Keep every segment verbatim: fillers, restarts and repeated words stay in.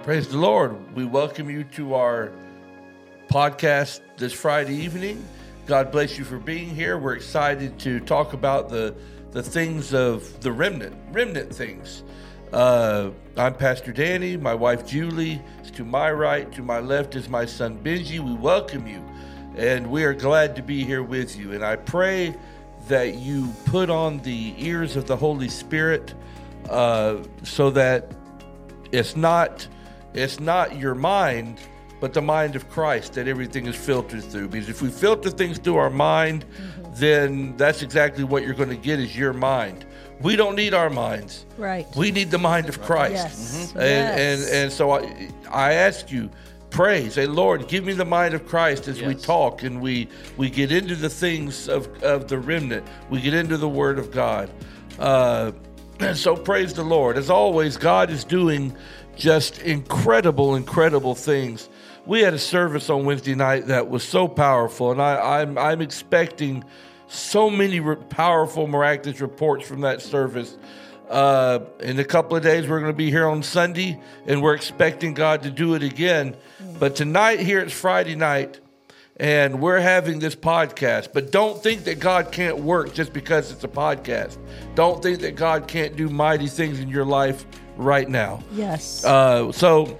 Praise the Lord. We welcome you to our podcast this Friday evening. God bless you for being here. We're excited to talk about the the things of the remnant, remnant things. Uh, I'm Pastor Danny. My wife Julie is to my right. To my left is my son Benji. We welcome you, and we are glad to be here with you. And I pray that you put on the ears of the Holy Spirit uh, so that it's not it's not your mind, but the mind of Christ that everything is filtered through. Because if we filter things through our mind, mm-hmm. then that's exactly what you're going to get is your mind. We don't need our minds. Right. We need the mind of Christ. Yes. Mm-hmm. Yes. And, and and so I, I ask you, pray, say, Lord, give me the mind of Christ as yes. we talk and we, we get into the things of, of the remnant. We get into the Word of God. Uh, so praise the Lord. As always, God is doing just incredible, incredible things. We had a service on Wednesday night that was so powerful, and I, I'm I'm expecting so many re- powerful, miraculous reports from that service. Uh, in a couple of days, we're going to be here on Sunday, and we're expecting God to do it again. Mm. But tonight, here it's Friday night, and we're having this podcast. But don't think that God can't work just because it's a podcast. Don't think that God can't do mighty things in your life right now. Yes. Uh, so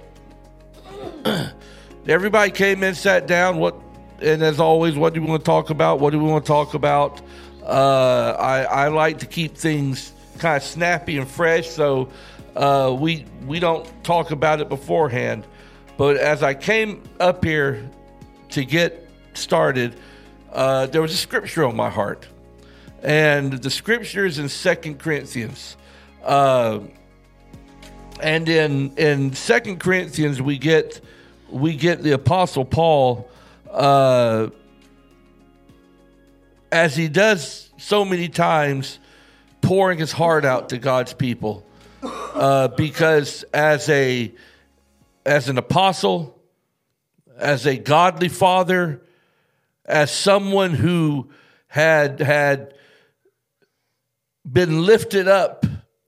everybody came in, sat down. What, and as always, what do we want to talk about? What do we want to talk about? Uh, I, I like to keep things kind of snappy and fresh, so uh, we we don't talk about it beforehand. But as I came up here to get started, uh, there was a scripture on my heart, and the scripture is in Second Corinthians. Uh, And in in Second Corinthians, we get we get the Apostle Paul, uh, as he does so many times, pouring his heart out to God's people, uh, because as a as an apostle, as a godly father, as someone who had had been lifted up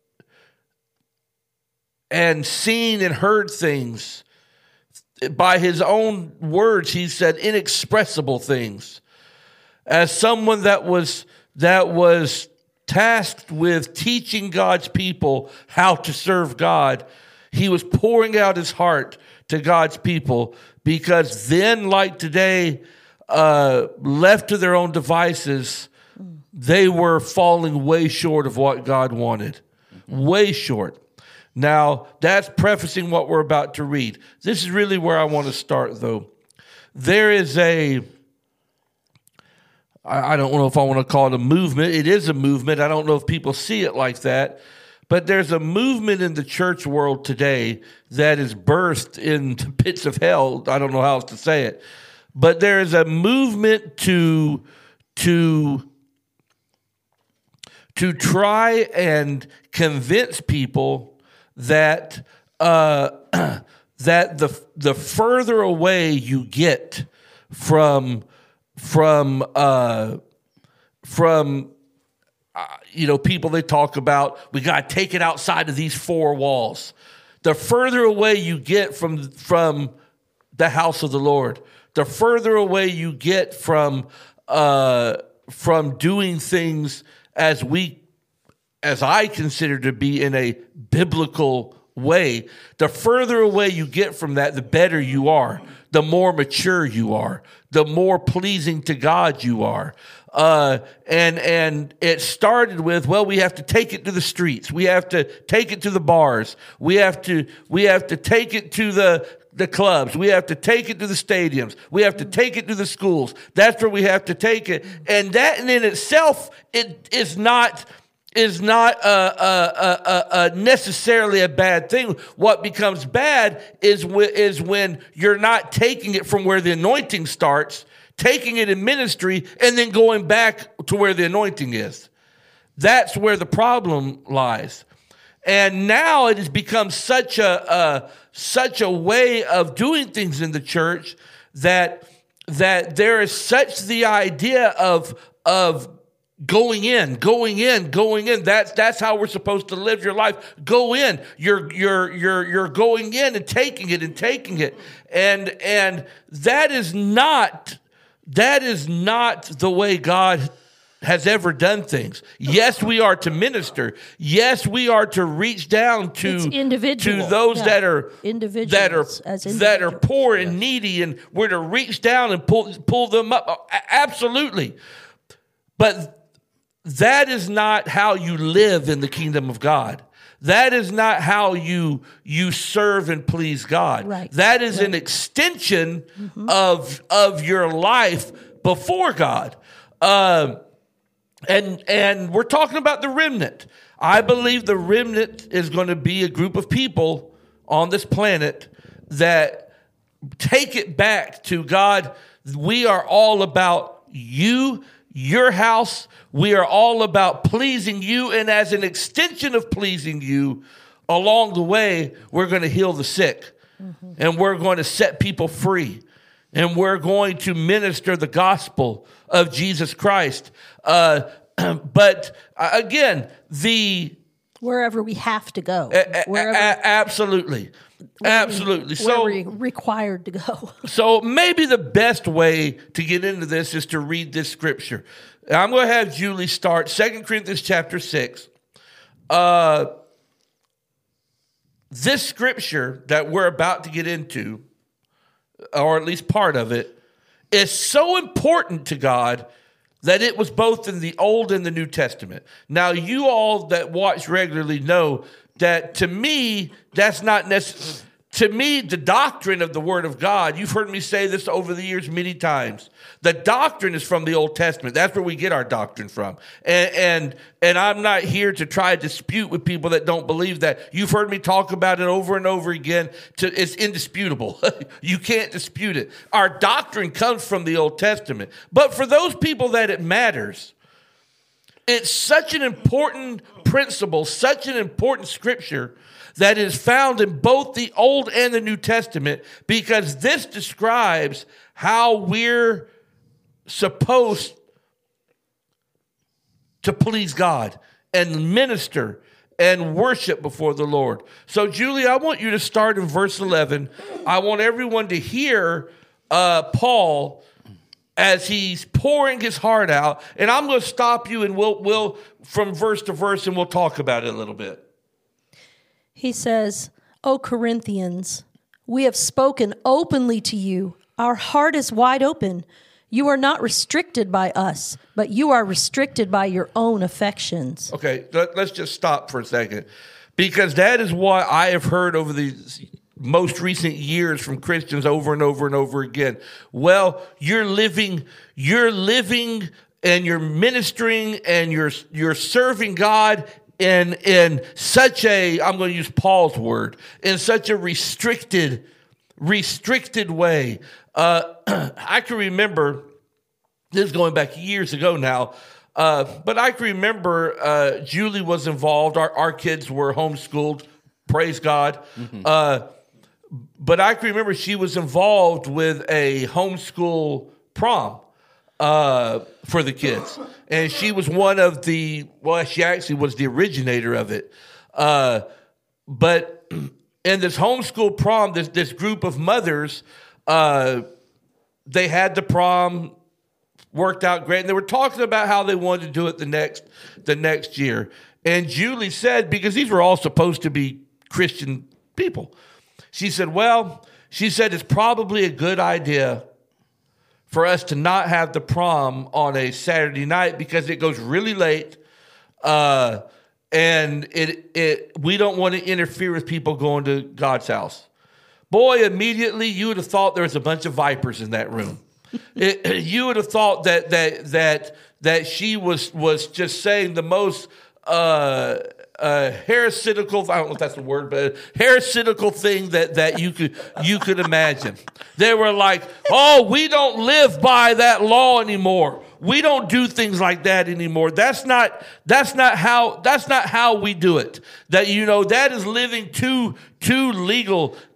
and seen and heard things, by his own words, he said inexpressible things. As someone that was that was tasked with teaching God's people how to serve God, he was pouring out his heart to God's people, because then, like today, uh, left to their own devices, they were falling way short of what God wanted. Way short. Now, that's prefacing what we're about to read. This is really where I want to start, though. There is a, I don't know if I want to call it a movement. It is a movement. I don't know if people see it like that. But there's a movement in the church world today that is birthed in the pits of hell. I don't know how else to say it. But there is a movement to, to, to try and convince people that uh, that the the further away you get from from uh, from uh, you know, people, they talk about, we got to take it outside of these four walls. The further away you get from from the house of the Lord, the further away you get from uh, from doing things as we. as I consider to be in a biblical way, the further away you get from that, the better you are, the more mature you are, the more pleasing to God you are. Uh, and and it started with, well, we have to take it to the streets. We have to take it to the bars. We have to we have to take it to the the clubs. We have to take it to the stadiums. We have to take it to the schools. That's where we have to take it. And that in itself, it is not... is not uh, uh, uh, uh, necessarily a bad thing. What becomes bad is, w- is when you're not taking it from where the anointing starts, taking it in ministry, and then going back to where the anointing is. That's where the problem lies. And now it has become such a uh, such a way of doing things in the church that that there is such the idea of of going in, going in, going in. That's that's how we're supposed to live your life. Go in. You're you're you're you're going in and taking it and taking it. And and that is not that is not the way God has ever done things. Yes, we are to minister. Yes, we are to reach down to, to those yeah. that are that are that are poor and needy, and we're to reach down and pull pull them up. Absolutely. But that is not how you live in the kingdom of God. That is not how you you serve and please God. Right. That is right. an extension mm-hmm. of of your life before God. Uh, And and we're talking about the remnant. I believe the remnant is going to be a group of people on this planet that take it back to God. We are all about you, your house. We are all about pleasing you. And as an extension of pleasing you, along the way, we're going to heal the sick. Mm-hmm. And we're going to set people free. And we're going to minister the gospel of Jesus Christ. Uh, but uh, again, the wherever we have to go, a, a, a, absolutely, absolutely. We, so we're required to go. So maybe the best way to get into this is to read this scripture. I'm going to have Julie start Second Corinthians chapter six. Uh, this scripture that we're about to get into, or at least part of it, is so important to God that it was both in the Old and the New Testament. Now, you all that watch regularly know that to me, that's not necessary. To me, the doctrine of the Word of God, you've heard me say this over the years many times. The doctrine is from the Old Testament. That's where we get our doctrine from. And, and, and I'm not here to try to dispute with people that don't believe that. You've heard me talk about it over and over again. To, it's indisputable. You can't dispute it. Our doctrine comes from the Old Testament. But for those people that it matters, it's such an important principle, such an important scripture that is found in both the Old and the New Testament, because this describes how we're supposed to please God and minister and worship before the Lord. So, Julie, I want you to start in verse eleven. I want everyone to hear uh, Paul as he's pouring his heart out. And I'm going to stop you, and we'll, we'll from verse to verse, and we'll talk about it a little bit. He says, O Corinthians, we have spoken openly to you. Our heart is wide open. You are not restricted by us, but you are restricted by your own affections. Okay, let's just stop for a second, because that is what I have heard over the most recent years from Christians over and over and over again. Well, you're living, you're living and you're ministering and you're you're serving God in in such a, I'm going to use Paul's word, in such a restricted, restricted way. Uh, I can remember, this is going back years ago now, uh, but I can remember uh, Julie was involved. Our, our kids were homeschooled, praise God. Mm-hmm. Uh, but I can remember she was involved with a homeschool prom uh, for the kids. And she was one of the, well, she actually was the originator of it. Uh, but in this homeschool prom, this, this group of mothers, uh, they had the prom, worked out great. And they were talking about how they wanted to do it the next, the next year. And Julie said, because these were all supposed to be Christian people, she said, well, she said, it's probably a good idea for us to not have the prom on a Saturday night because it goes really late, uh, and it it we don't want to interfere with people going to God's house. Boy, immediately you would have thought there was a bunch of vipers in that room. it, you would have thought that that that that she was was just saying the most uh, uh, heresical, I don't know if that's the word, but heresical thing that, that you could you could imagine. They were like, oh, we don't live by that law anymore. We don't do things like that anymore. That's not that's not how that's not how we do it. That, you know, that is living too too legal.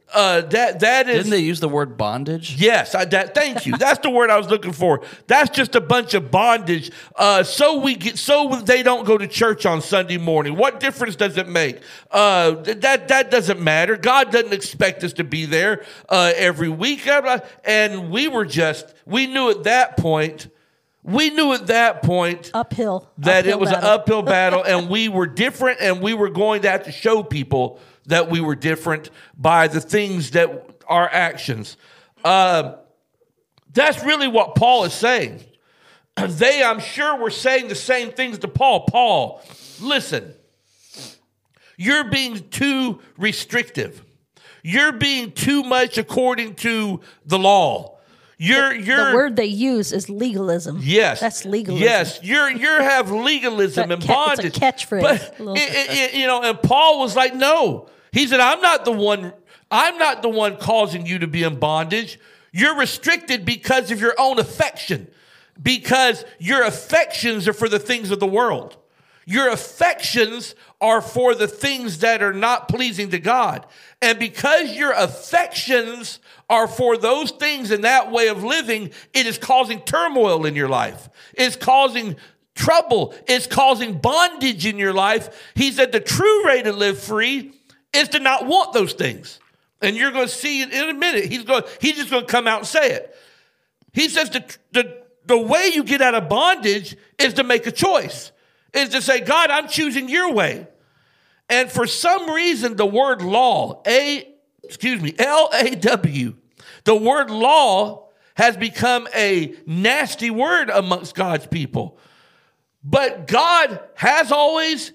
Uh, that that is. Didn't they use the word bondage? Yes, I, that, thank you. That's the word I was looking for. That's just a bunch of bondage. Uh, so we get, so they don't go to church on Sunday morning. What difference does it make? Uh, that that doesn't matter. God doesn't expect us to be there uh, every week. And we were just, we knew at that point, we knew at that point uphill that uphill it was battle. an uphill battle, and we were different, and we were going to have to show people that we were different by the things that our actions. Uh, that's really what Paul is saying. They, I'm sure, were saying the same things to Paul. Paul, listen, you're being too restrictive. You're being too much according to the law. You're, you're, the word they use is legalism. Yes, that's legalism. Yes, you're you have legalism and ca- bondage. It's a catchphrase. But a it, it, it, you know, and Paul was like, no. He said, I'm not the one. I'm not the one causing you to be in bondage. You're restricted because of your own affection, because your affections are for the things of the world. Your affections are for the things that are not pleasing to God. And because your affections are for those things and that way of living, it is causing turmoil in your life. It's causing trouble. It's causing bondage in your life. He said the true way to live free is to not want those things. And you're going to see it in a minute. He's going, he's just going to come out and say it. He says the, the, the way you get out of bondage is to make a choice, is to say, God, I'm choosing your way. And for some reason, the word law, A, excuse me, L A W, the word law has become a nasty word amongst God's people. But God has always,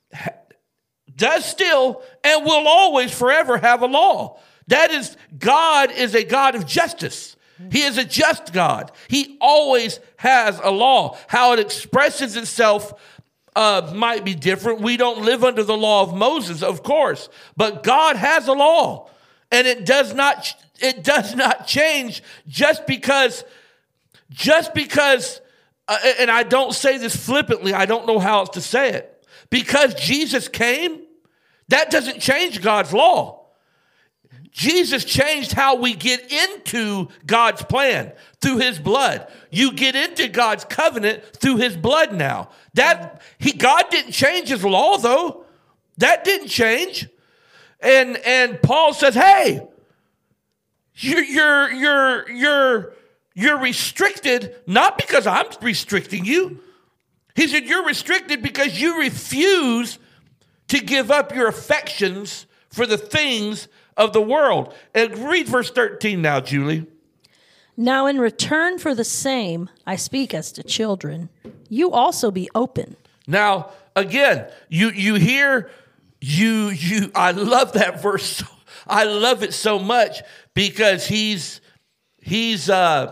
does still, and will always forever have a law. That is, God is a God of justice. He is a just God. He always has a law. How it expresses itself Uh, might be different. We don't live under the law of Moses, of course, but God has a law, and it does not it does not change just because just because. Uh, and I don't say this flippantly. I don't know how else to say it. Because Jesus came, that doesn't change God's law. Jesus changed how we get into God's plan through his blood. You get into God's covenant through his blood now. That he God didn't change his law, though. That didn't change. And and Paul says, hey, you're you're you're you're you're restricted, not because I'm restricting you. He said, you're restricted because you refuse to give up your affections for the things of the world. And read verse thirteen now, Julie. Now in return for the same, I speak as to children, you also be open. Now, again, you you hear, you, you, I love that verse. I love it so much because he's, he's, uh,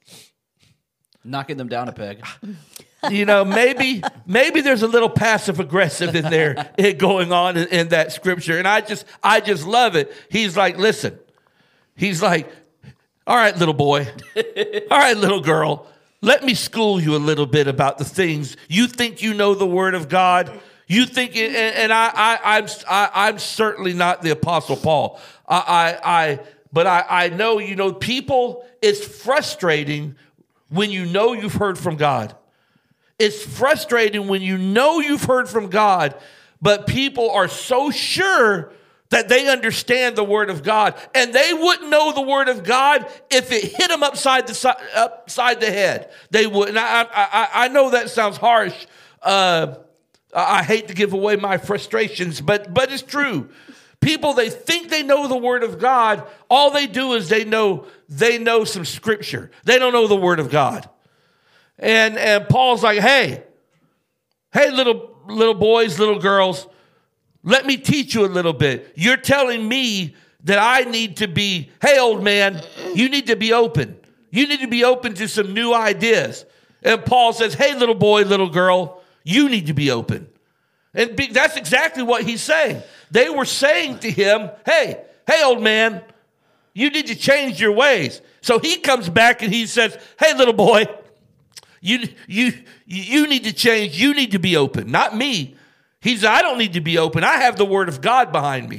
knocking them down a peg. You know, maybe maybe there's a little passive aggressive in there going on in, in that scripture. And I just I just love it. He's like, listen, he's like, all right, little boy, all right, little girl, let me school you a little bit about the things. You think you know the word of God. You think, it, and, and I, I, I'm I, I'm certainly not the Apostle Paul. I, I, I but I, I know, you know, people, it's frustrating when you know you've heard from God. It's frustrating when you know you've heard from God, but people are so sure that they understand the word of God, and they wouldn't know the word of God if it hit them upside the upside the head. They wouldn't. I, I, I know that sounds harsh. Uh, I hate to give away my frustrations, but but it's true. People, they think they know the word of God. All they do is they know they know some scripture. They don't know the word of God. And and Paul's like, hey, hey, little little boys, little girls, let me teach you a little bit. You're telling me that I need to be, hey, old man, you need to be open. You need to be open to some new ideas. And Paul says, hey, little boy, little girl, you need to be open. And be, that's exactly what he's saying. They were saying to him, hey, hey, old man, you need to change your ways. So he comes back and he says, hey, little boy, You you you need to change. You need to be open, not me. He said, I don't need to be open. I have the word of God behind me.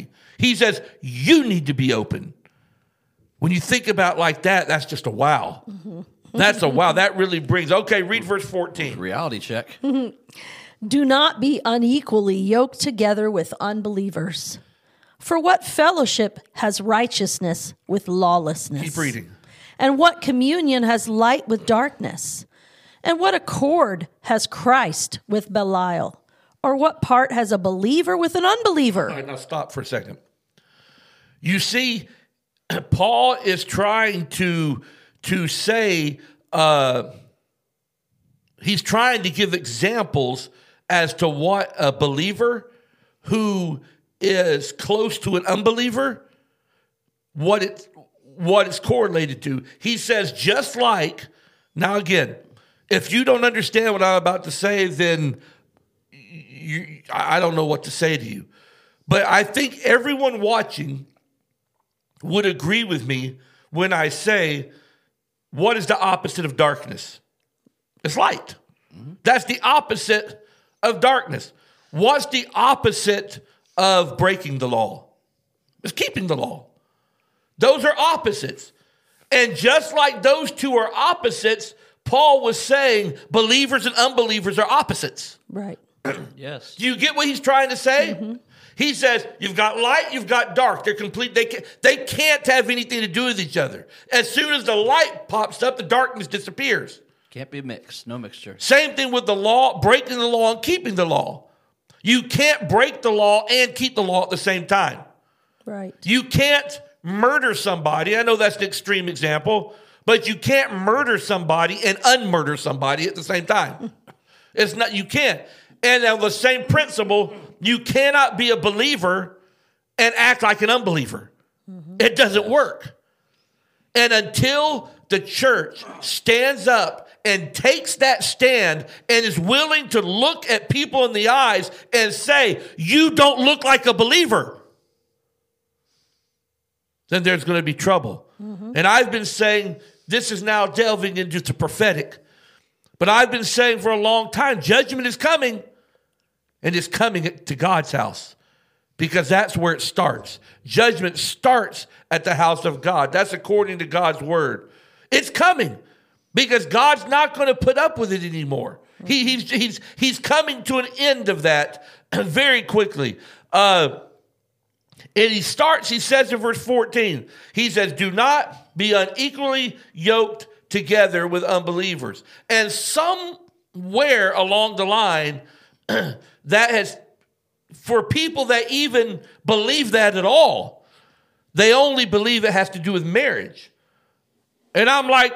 He says, you need to be open. When you think about it like that, that's just a wow. Mm-hmm. That's a wow. That really brings, okay, read verse fourteen. Reality check. Do not be unequally yoked together with unbelievers. For what fellowship has righteousness with lawlessness? Keep reading. And what communion has light with darkness? And what accord has Christ with Belial? Or what part has a believer with an unbeliever? All right, now stop for a second. You see, Paul is trying to, to say, uh, he's trying to give examples as to what a believer who is close to an unbeliever, what it what it's correlated to. He says, just like, now again, if you don't understand what I'm about to say, then you, I don't know what to say to you. But I think everyone watching would agree with me when I say, what is the opposite of darkness? It's light. Mm-hmm. That's the opposite of darkness. What's the opposite of breaking the law? It's keeping the law. Those are opposites. And just like those two are opposites, Paul was saying believers and unbelievers are opposites. Right. Yes. Do you get what he's trying to say? Mm-hmm. He says, you've got light, you've got dark. They're complete. They can't, they can't have anything to do with each other. As soon as the light pops up, the darkness disappears. Can't be mixed. No mixture. Same thing with the law, breaking the law and keeping the law. You can't break the law and keep the law at the same time. Right. You can't murder somebody. I know that's an extreme example, but you can't murder somebody and unmurder somebody at the same time. It's not, you can't. And on the same principle, you cannot be a believer and act like an unbeliever. Mm-hmm. It doesn't work. And until the church stands up and takes that stand and is willing to look at people in the eyes and say, you don't look like a believer, then there's going to be trouble. Mm-hmm. And I've been saying, this is now delving into the prophetic, but I've been saying for a long time, judgment is coming, and it's coming to God's house, because that's where it starts. Judgment starts at the house of God. That's according to God's word. It's coming because God's not going to put up with it anymore. He, he's, he's, he's coming to an end of that very quickly. Uh, and he starts, he says in verse fourteen, he says, do not be unequally yoked together with unbelievers. And somewhere along the line, that has, for people that even believe that at all, they only believe it has to do with marriage. And I'm like,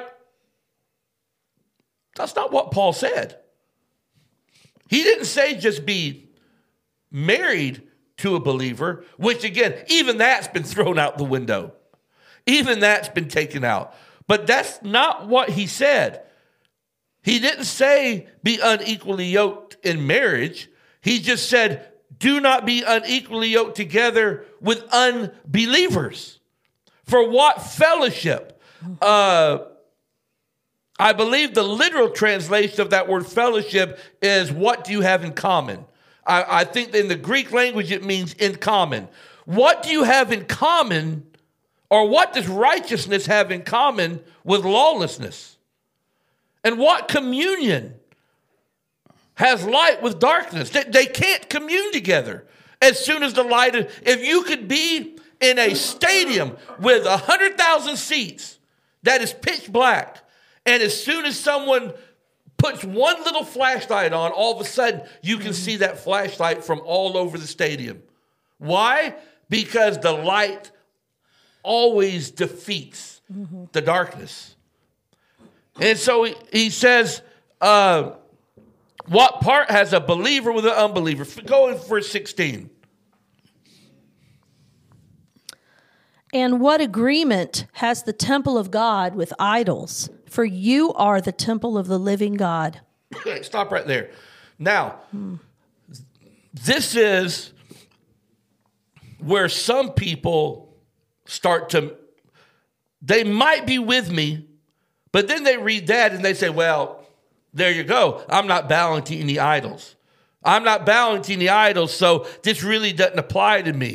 that's not what Paul said. He didn't say just be married to a believer, which again, even that's been thrown out the window. Even that's been taken out. But that's not what he said. He didn't say be unequally yoked in marriage. He just said, do not be unequally yoked together with unbelievers. For what fellowship? Uh, I believe the literal translation of that word fellowship is what do you have in common? I, I think in the Greek language it means in common. What do you have in common, or what does righteousness have in common with lawlessness? And what communion has light with darkness? They, they can't commune together. As soon as the light, if you could be in a stadium with one hundred thousand seats that is pitch black, and as soon as someone puts one little flashlight on, all of a sudden you can see that flashlight from all over the stadium. Why? Because the light always defeats mm-hmm. the darkness. And so he, he says, uh, what part has a believer with an unbeliever? Go in verse sixteen. And what agreement has the temple of God with idols? For you are the temple of the living God. Stop right there. Now, hmm. this is where some people start to, they might be with me, but then they read that and they say, well, there you go. I'm not bowing to any idols. I'm not bowing to any idols, so this really doesn't apply to me.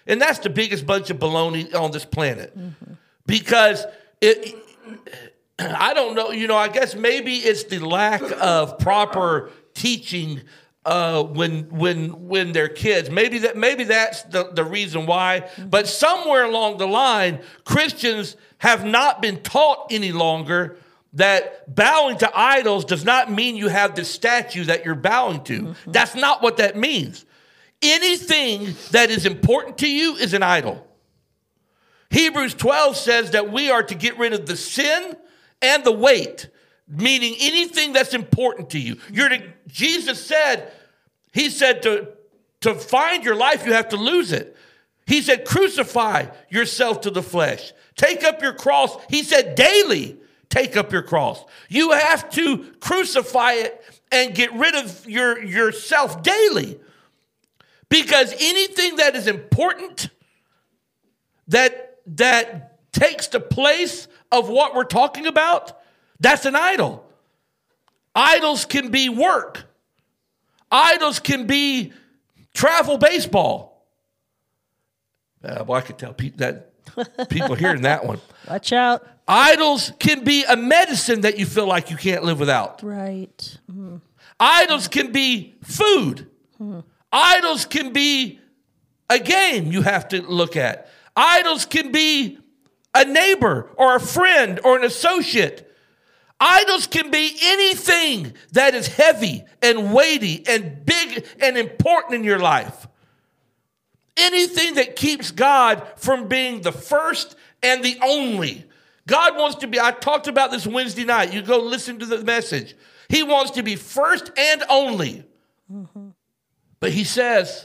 And that's the biggest bunch of baloney on this planet. Mm-hmm. Because it, I don't know, you know, I guess maybe it's the lack of proper teaching uh, when when when they're kids. Maybe that maybe that's the, the reason why. Mm-hmm. But somewhere along the line, Christians have not been taught any longer that bowing to idols does not mean you have this statue that you're bowing to. Mm-hmm. That's not what that means. Anything that is important to you is an idol. Hebrews twelve says that we are to get rid of the sin and the weight, meaning anything that's important to you. You're to, Jesus said, he said to, to find your life, you have to lose it. He said, crucify yourself to the flesh. Take up your cross. He said, daily take up your cross. You have to crucify it and get rid of your yourself daily. Because anything that is important, that, that takes the place of what we're talking about, that's an idol. Idols can be work. Idols can be travel baseball. Uh, well, I could tell pe- that people hearing that one. Watch out. Idols can be a medicine that you feel like you can't live without. Right. Mm-hmm. Idols can be food. Mm-hmm. Idols can be a game you have to look at. Idols can be a neighbor or a friend or an associate. Idols can be anything that is heavy and weighty and big and important in your life. Anything that keeps God from being the first and the only. God wants to be, I talked about this Wednesday night. You go listen to the message. He wants to be first and only. Mm-hmm. But he says,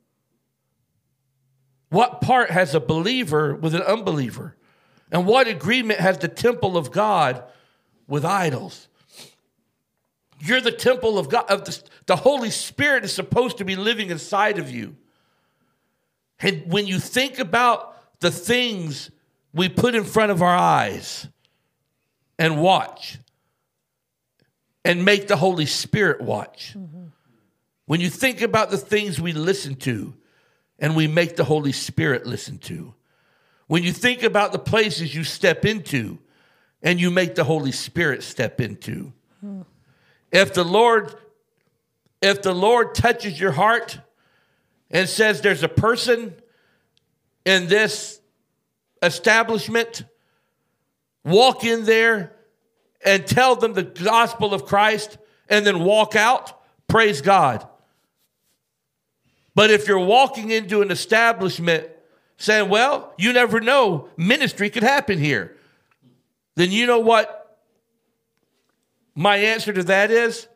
what part has a believer with an unbeliever? And what agreement has the temple of God with idols? You're the temple of God. Of the, the Holy Spirit is supposed to be living inside of you. And when you think about the things we put in front of our eyes and watch and make the Holy Spirit watch. Mm-hmm. When you think about the things we listen to and we make the Holy Spirit listen to. When you think about the places you step into and you make the Holy Spirit step into. Hmm. If the Lord, if the Lord touches your heart and says there's a person in this establishment, walk in there and tell them the gospel of Christ and then walk out, praise God. But if you're walking into an establishment saying, well, you never know, ministry could happen here, then you know what my answer to that is?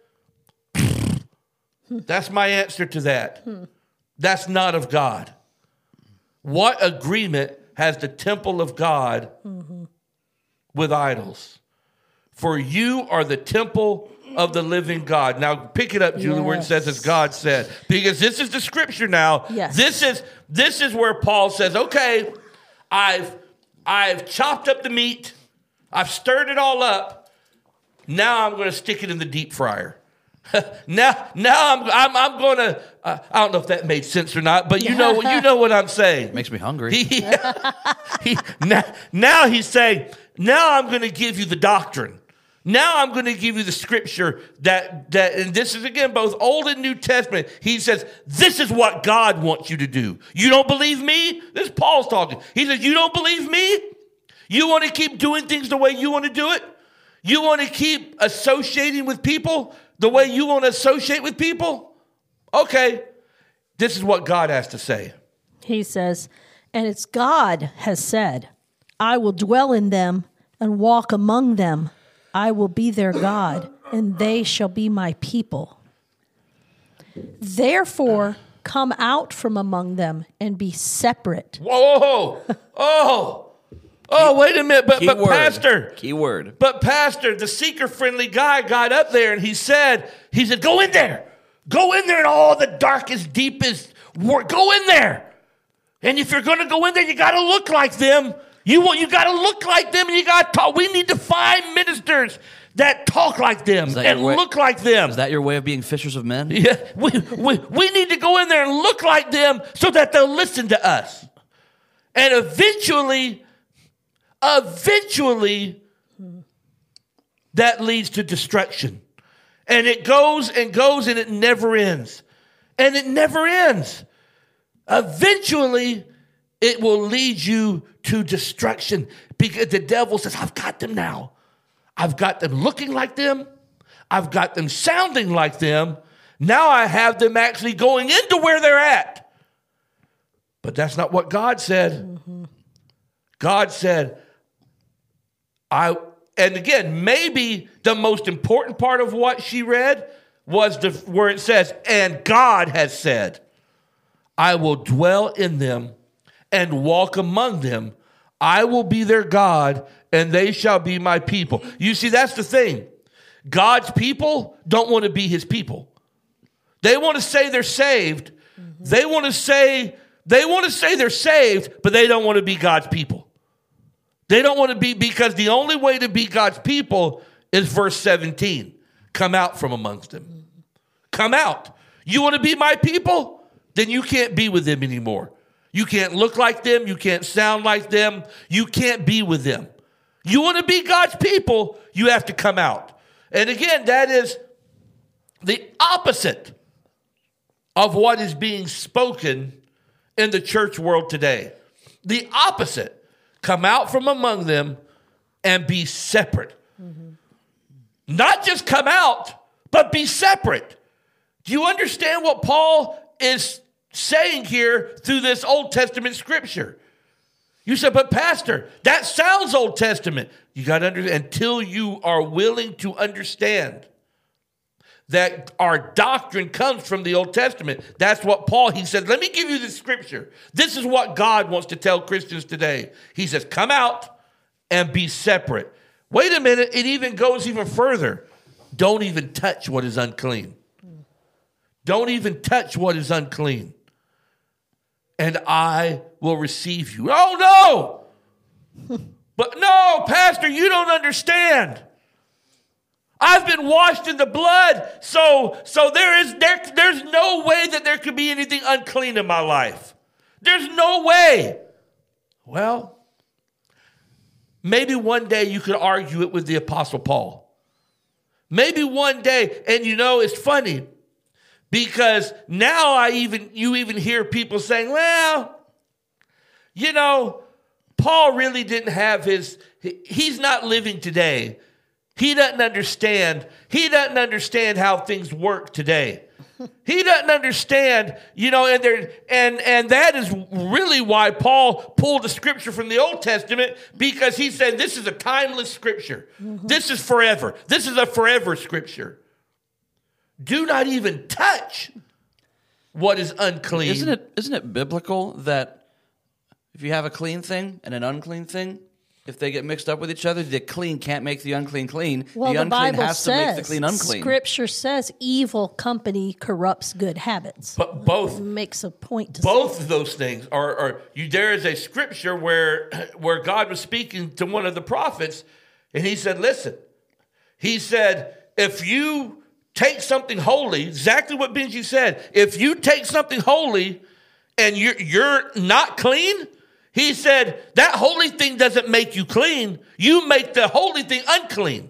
That's my answer to that. That's not of God. What agreement has the temple of God mm-hmm. with idols? For you are the temple of the living God. Now pick it up, Julie, yes. where it says as God said. Because this is the scripture now. Yes. This is this is where Paul says, okay, I've I've chopped up the meat, I've stirred it all up. Now I'm going to stick it in the deep fryer. now now I'm I'm, I'm going to uh, I don't know if that made sense or not, but you know you know what I'm saying. It makes me hungry. He, he, now, now he's saying, now I'm going to give you the doctrine. Now I'm going to give you the scripture that, that, and this is again, both Old and New Testament. He says, this is what God wants you to do. You don't believe me? This is Paul's talking. He says, you don't believe me? You want to keep doing things the way you want to do it? You want to keep associating with people the way you want to associate with people? Okay. This is what God has to say. He says, and it's God has said, I will dwell in them and walk among them. I will be their God, and they shall be my people. Therefore, come out from among them and be separate. Whoa, oh, oh, wait a minute, but, but word. Pastor. Key word. But Pastor, the seeker-friendly guy got up there and he said, he said, go in there. Go in there in all the darkest, deepest work. Go in there. And if you're going to go in there, you got to look like them. You want, you got to look like them and you got to talk. We need to find ministers that talk like them and way, look like them. Is that your way of being fishers of men? Yeah, we, we, we need to go in there and look like them so that they'll listen to us. And eventually, eventually, that leads to destruction. And it goes and goes and it never ends. And it never ends. Eventually, it will lead you to destruction because the devil says, I've got them now. I've got them looking like them. I've got them sounding like them. Now I have them actually going into where they're at. But that's not what God said. Mm-hmm. God said, I, and again, maybe the most important part of what she read was the, where it says, and God has said, I will dwell in them and walk among them. I will be their God, and they shall be my people. You see, that's the thing. God's people don't want to be his people. They want to say they're saved. Mm-hmm. They want to say, they want to say they're saved, but they don't want to be God's people. They don't want to be, because the only way to be God's people is verse seventeen. Come out from amongst them. Come out. You want to be my people? Then you can't be with them anymore. You can't look like them. You can't sound like them. You can't be with them. You want to be God's people, you have to come out. And again, that is the opposite of what is being spoken in the church world today. The opposite. Come out from among them and be separate. Mm-hmm. Not just come out, but be separate. Do you understand what Paul is saying here through this Old Testament scripture? You said, but Pastor, that sounds Old Testament. You got to understand, until you are willing to understand that our doctrine comes from the Old Testament. That's what Paul, he said, let me give you the scripture. This is what God wants to tell Christians today. He says, come out and be separate. Wait a minute, it even goes even further. Don't even touch what is unclean. Don't even touch what is unclean. And I will receive you. Oh, no! But no, Pastor, you don't understand. I've been washed in the blood, so, so there is there, there's no way that there could be anything unclean in my life. There's no way. Well, maybe one day you could argue it with the Apostle Paul. Maybe one day, and you know, it's funny, because now I even you even hear people saying, well, you know, Paul really didn't have his, he's not living today. He doesn't understand. He doesn't understand how things work today. He doesn't understand, you know, and there, and and that is really why Paul pulled the scripture from the Old Testament, because he said this is a timeless scripture. Mm-hmm. This is forever. This is a forever scripture. Do not even touch what is unclean. Isn't it isn't it biblical that if you have a clean thing and an unclean thing, if they get mixed up with each other, the clean can't make the unclean clean. Well, the, the unclean Bible has says, to make the clean unclean. Scripture says evil company corrupts good habits. But both it makes a point to both say. of those things are, are you. There is a scripture where where God was speaking to one of the prophets, and he said, "Listen," he said, "if you take something holy," exactly what Benji said, "if you take something holy and you're you're not clean." He said, that holy thing doesn't make you clean. You make the holy thing unclean.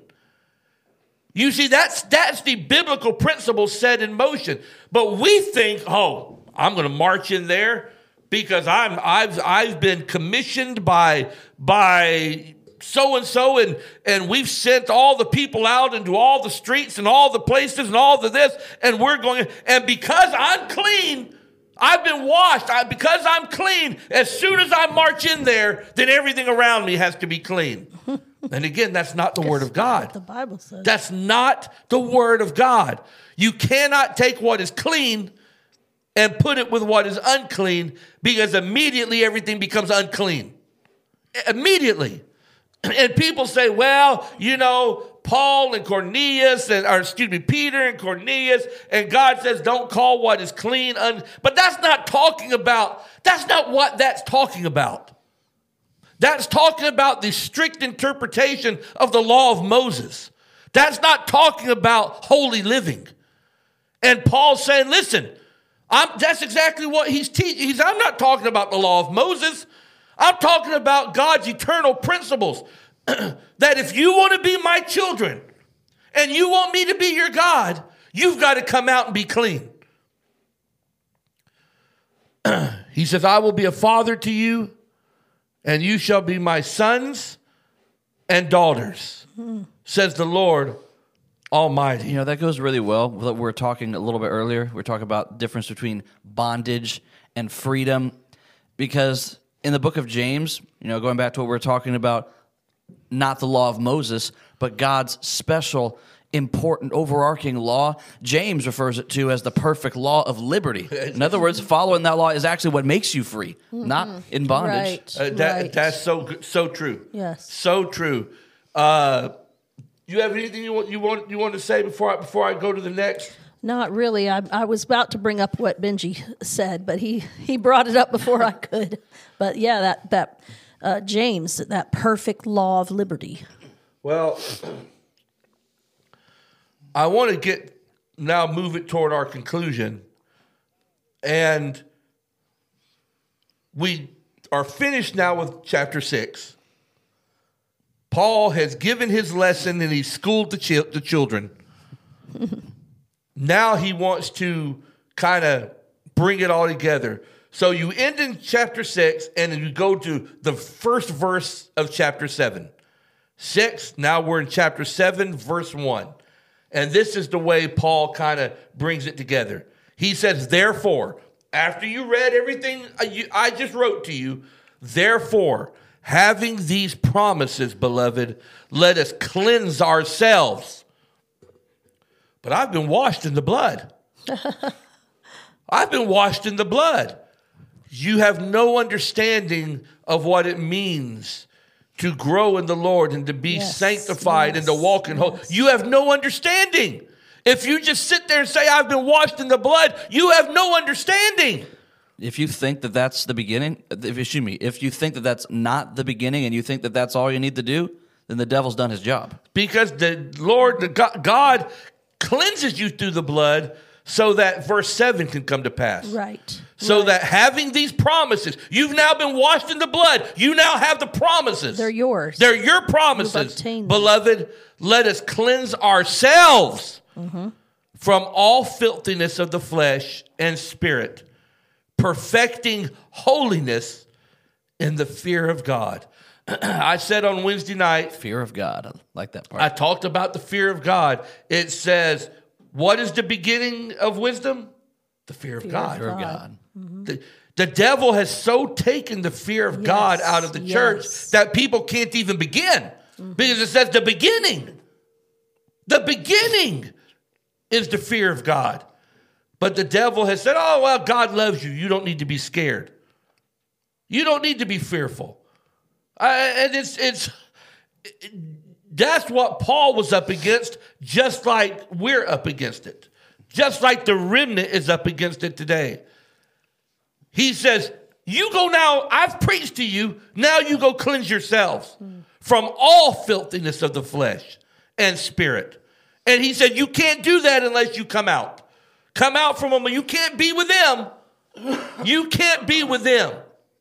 You see, that's that's the biblical principle set in motion. But we think, oh, I'm going to march in there because I'm I've I've been commissioned by by so and so, and and we've sent all the people out into all the streets and all the places and all the this, and we're going, and because I'm clean, I've been washed. I, because I'm clean, as soon as I march in there, then everything around me has to be clean. And again, that's not the word of God. What the Bible says. That's not the word of God. You cannot take what is clean and put it with what is unclean, because immediately everything becomes unclean. Immediately. And people say, well, you know, Paul and Cornelius, and or excuse me, Peter and Cornelius, and God says, don't call what is clean. Un-. But that's not talking about, that's not what that's talking about. That's talking about the strict interpretation of the law of Moses. That's not talking about holy living. And Paul's saying, listen, I'm, that's exactly what he's teaching. He's, I'm not talking about the law of Moses. I'm talking about God's eternal principles. That if you want to be my children and you want me to be your God, you've got to come out and be clean. He says, I will be a father to you, and you shall be my sons and daughters, mm. says the Lord Almighty. You know, that goes really well with what we were talking a little bit earlier. We we're talking about the difference between bondage and freedom. Because in the book of James, you know, going back to what we were talking about, not the law of Moses, but God's special, important, overarching law, James refers it to as the perfect law of liberty. In other words, following that law is actually what makes you free, mm-hmm. not in bondage. Right, uh, that, right. That's so so true. Yes, so true. Uh, you have anything you want you want you want to say before I, before I go to the next? Not really. I, I was about to bring up what Benji said, but he, he brought it up before I could. But yeah, that that uh, James, that perfect law of liberty. Well, I want to get now move it toward our conclusion, and we are finished now with chapter six. Paul has given his lesson and he's schooled the, ch- the children. Now he wants to kind of bring it all together. So you end in chapter six and you go to the first verse of chapter seven. Six, now we're in chapter seven, verse one. And this is the way Paul kind of brings it together. He says, therefore, after you read everything I just wrote to you, therefore, having these promises, beloved, let us cleanse ourselves. But I've been washed in the blood. I've been washed in the blood. You have no understanding of what it means to grow in the Lord and to be yes, sanctified yes, and to walk in yes. holiness. You have no understanding. If you just sit there and say, I've been washed in the blood, you have no understanding. If you think that that's the beginning, if, excuse me, if you think that that's not the beginning and you think that that's all you need to do, then the devil's done his job. Because the Lord, the God, God cleanses you through the blood so that verse seven can come to pass. Right. So right. that having these promises, you've now been washed in the blood. You now have the promises. They're yours. They're your promises. Beloved, let us cleanse ourselves mm-hmm. from all filthiness of the flesh and spirit, perfecting holiness in the fear of God. I said on Wednesday night. Fear of God. I like that part. I talked about the fear of God. It says, what is the beginning of wisdom? The fear of fear God. Fear of God. Mm-hmm. The, the devil has so taken the fear of yes, God out of the yes. church that people can't even begin. Mm-hmm. Because it says the beginning. The beginning is the fear of God. But the devil has said, oh, well, God loves you. You don't need to be scared. You don't need to be fearful. I, and it's it's it, that's what Paul was up against, just like we're up against it. Just like the remnant is up against it today. He says, you go now, I've preached to you, now you go cleanse yourselves mm. from all filthiness of the flesh and spirit. And he said, you can't do that unless you come out. Come out from them. You can't be with them. You can't be with them.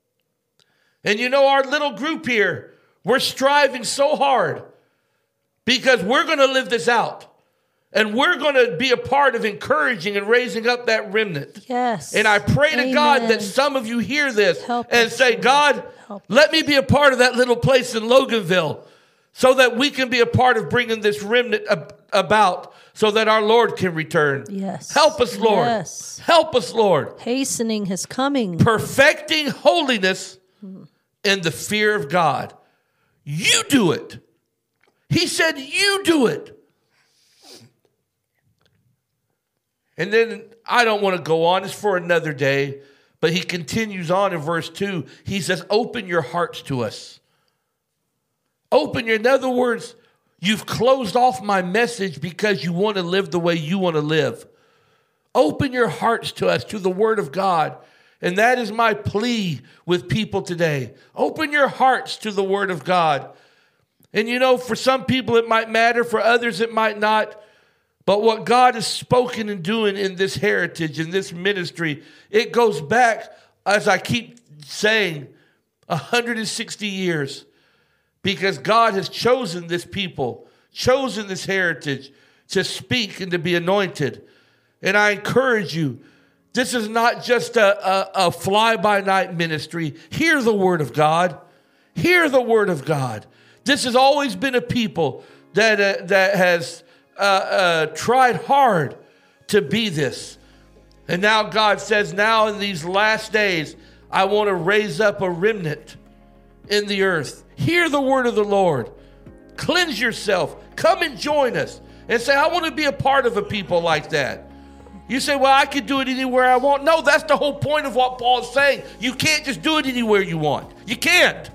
And you know, our little group here, we're striving so hard because we're going to live this out. And we're going to be a part of encouraging and raising up that remnant. Yes. And I pray Amen. to God that some of you hear this Help and us, say, Lord. God, Help let me be a part of that little place in Loganville so that we can be a part of bringing this remnant ab- about so that our Lord can return. Yes. Help us, Lord. Yes. Help us, Lord. Hastening his coming. Perfecting holiness in the fear of God. You do it. He said, you do it. And then I don't want to go on. It's for another day. But he continues on in verse two. He says, open your hearts to us. Open your, in other words, you've closed off my message because you want to live the way you want to live. Open your hearts to us, to the word of God. And that is my plea with people today. Open your hearts to the word of God. And you know, for some people it might matter, for others it might not. But what God has spoken and doing in this heritage, in this ministry, it goes back, as I keep saying, one hundred sixty years, because God has chosen this people, chosen this heritage to speak and to be anointed. And I encourage you, this is not just a, a, a fly-by-night ministry. Hear the word of God. Hear the word of God. This has always been a people that, uh, that has uh, uh, tried hard to be this. And now God says, now in these last days, I want to raise up a remnant in the earth. Hear the word of the Lord. Cleanse yourself. Come and join us. And say, I want to be a part of a people like that. You say, well, I can do it anywhere I want. No, that's the whole point of what Paul is saying. You can't just do it anywhere you want. You can't.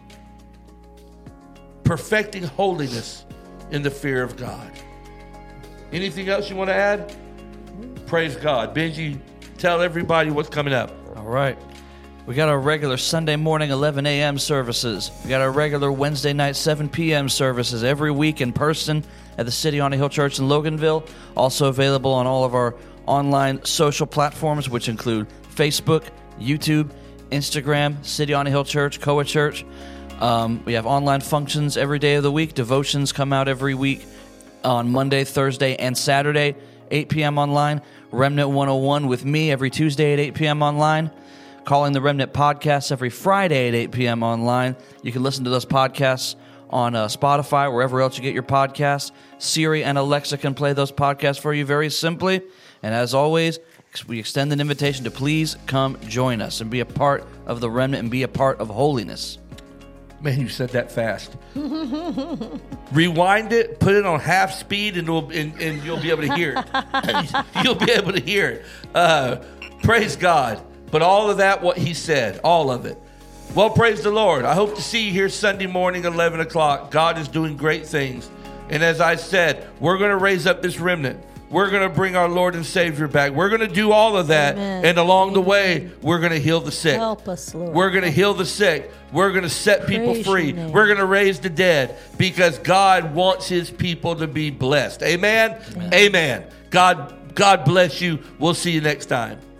Perfecting holiness in the fear of God. Anything else you want to add? Praise God. Benji, tell everybody what's coming up. All right. We got our regular Sunday morning eleven a.m. services. We got our regular Wednesday night seven p.m. services every week in person at the City on a Hill Church in Loganville. Also available on all of our online social platforms, which include Facebook, YouTube, Instagram, City on a Hill Church, Koa Church. Um, we have online functions every day of the week. Devotions come out every week on Monday, Thursday, and Saturday, eight p.m. online. Remnant one oh one with me every Tuesday at eight p.m. online. Calling the Remnant podcast every Friday at eight p.m. online. You can listen to those podcasts on uh, Spotify, wherever else you get your podcasts. Siri and Alexa can play those podcasts for you very simply. And as always, we extend an invitation to please come join us and be a part of the Remnant and be a part of holiness. Man, you said that fast. Rewind it, put it on half speed, and, it'll, and, and you'll be able to hear it. You'll be able to hear it. Uh, praise God. But all of that, what he said, all of it. Well, praise the Lord. I hope to see you here Sunday morning, eleven o'clock. God is doing great things. And as I said, we're going to raise up this remnant. We're going to bring our Lord and Savior back. We're going to do all of that. Amen. And along Amen. the way, we're going to heal the sick. Help us, Lord. We're going to heal the sick. We're going to set people Praise free. We're going to raise the dead, because God wants his people to be blessed. Amen? Amen. Amen. God, God bless you. We'll see you next time.